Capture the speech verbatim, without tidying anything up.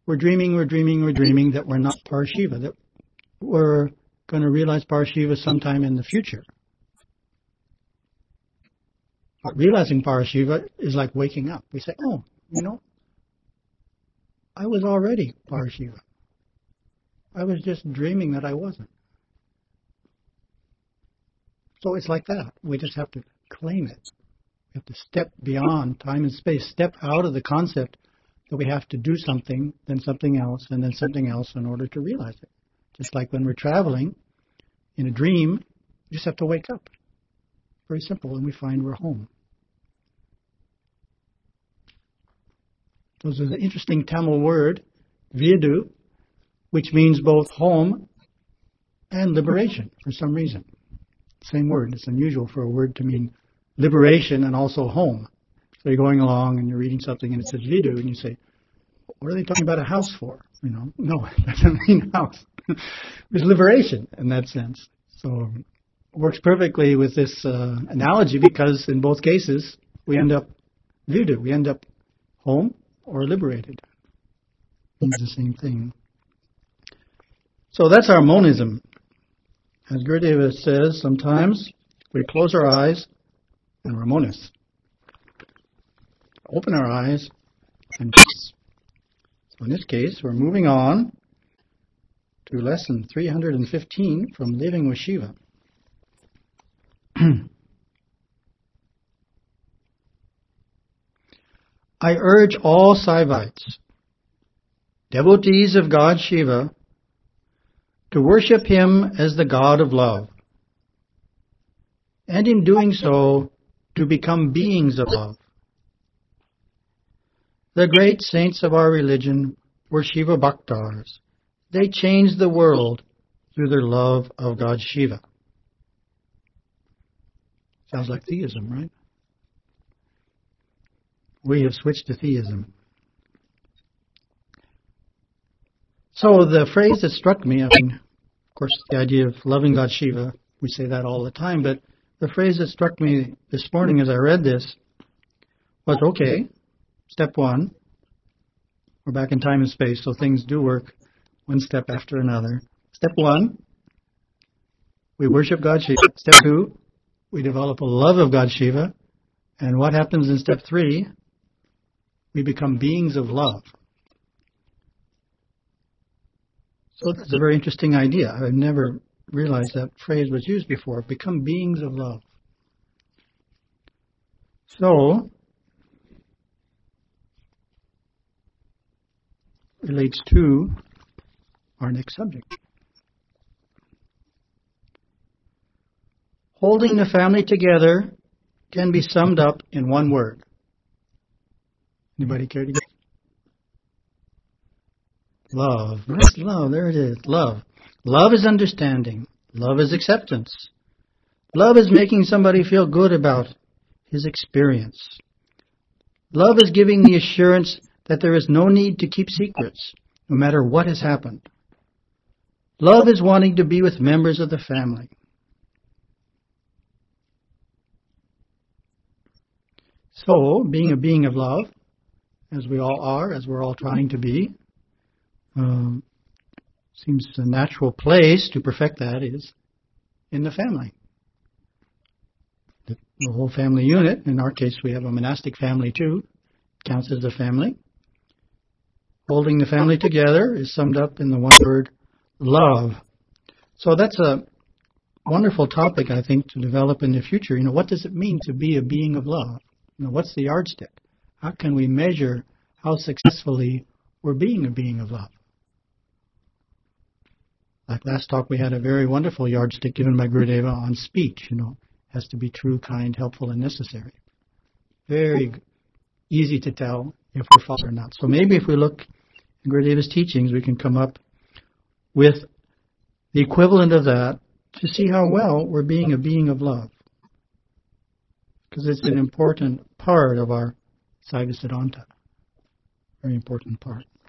we're dreaming, we're dreaming, we're dreaming that we're not Parashiva, that we're going to realize Parashiva sometime in the future. But realizing Parashiva is like waking up. We say, oh, you know, I was already Parashiva. I was just dreaming that I wasn't. So it's like that. We just have to claim it. We have to step beyond time and space, step out of the concept that we have to do something, then something else, and then something else in order to realize it. Just like when we're traveling in a dream, we just have to wake up. Very simple, and we find we're home. There's an interesting Tamil word, Vidu, which means both home and liberation for some reason. Same word. It's unusual for a word to mean liberation and also home. So you're going along and you're reading something and it says Vidu, and you say, what are they talking about a house for? You know, no, it doesn't mean house. It's liberation in that sense. So it works perfectly with this uh, analogy, because in both cases we end up Vidu, we end up home or liberated. It's the same thing. So that's our monism. As Gurudeva says, sometimes we close our eyes and we're monists. Open our eyes and peace. So in this case, we're moving on to lesson three hundred fifteen from Living with Shiva. I urge all Saivites, devotees of God Shiva, to worship him as the God of love, and in doing so, to become beings of love. The great saints of our religion were Shiva Bhaktars. They changed the world through their love of God Shiva. Sounds like theism, right? We have switched to theism. So the phrase that struck me, I mean, of course, the idea of loving God Shiva, we say that all the time, but the phrase that struck me this morning as I read this was, okay, step one, we're back in time and space, so things do work one step after another. Step one, we worship God Shiva. Step two, we develop a love of God Shiva. And what happens in step three? We become beings of love. So that's a very interesting idea. I've never realized that phrase was used before. Become beings of love. So, relates to our next subject. Holding the family together can be summed up in one word. Anybody care to guess? Love. What's love? There it is. Love. Love is understanding. Love is acceptance. Love is making somebody feel good about his experience. Love is giving the assurance that there is no need to keep secrets, no matter what has happened. Love is wanting to be with members of the family. So, being a being of love, as we all are, as we're all trying to be, um, seems a natural place to perfect that is in the family. The, the whole family unit, in our case we have a monastic family too, counts as a family. Holding the family together is summed up in the one word, love. So that's a wonderful topic, I think, to develop in the future. You know, what does it mean to be a being of love? You know, what's the yardstick? How can we measure how successfully we're being a being of love? Like last talk, we had a very wonderful yardstick given by Gurudeva on speech. You know, it has to be true, kind, helpful, and necessary. Very easy to tell if we're following or not. So maybe if we look in Gurudeva's teachings, we can come up with the equivalent of that to see how well we're being a being of love. Because it's an important part of our Saiva Siddhanta. Very important part.